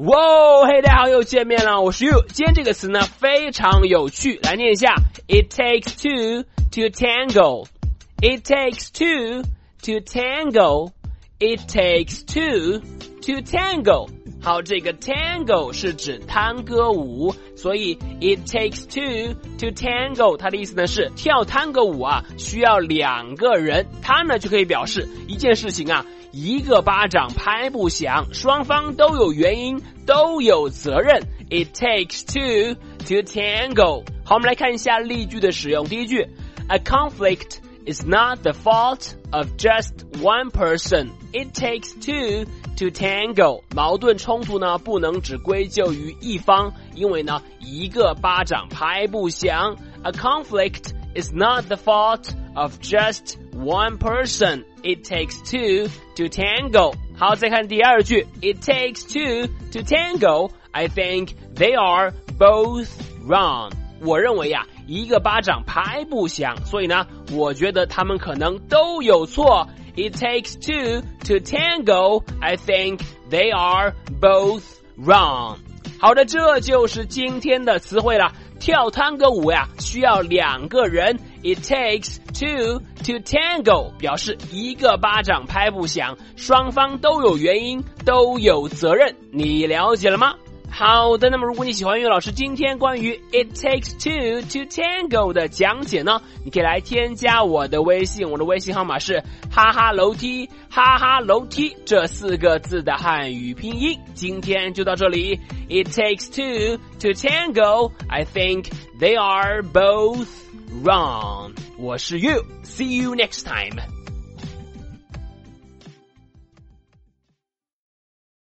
哇，嘿，大家好，又见面了，我是 You。今天这个词呢非常有趣，来念一下 ：It takes two to tango. It takes two to tango. It takes two to tango. 好，这个 tango 是指探戈舞，所以 it takes two to tango 它的意思呢是跳探戈舞啊需要两个人，它呢就可以表示一件事情啊一个巴掌拍不响，双方都有原因，都有责任。It takes two to tango。好，我们来看一下例句的使用。第一句 ，A conflict is not the fault of just one person. It takes two to tango。矛盾冲突呢不能只归咎于一方，因为呢一个巴掌拍不响。A conflict is not the fault of just one person. It takes two to tango. 好，再看第二句 It takes two to tango. I think they are both wrong. 我认为呀一个巴掌拍不响，所以呢我觉得他们可能都有错。It takes two to tango. I think they are both wrong. 好的，这就是今天的词汇了。跳探戈舞呀需要两个人。It takes two to tango 表示一个巴掌拍不响，双方都有原因，都有责任。你了解了吗？好的，那么如果你喜欢岳老师今天关于 It takes two to tango 的讲解呢，你可以来添加我的微信，我的微信号码是哈哈楼梯哈哈楼梯这4个字的汉语拼音。今天就到这里 It takes two to tango. I think they are both wrong. 我是 You. See you next time.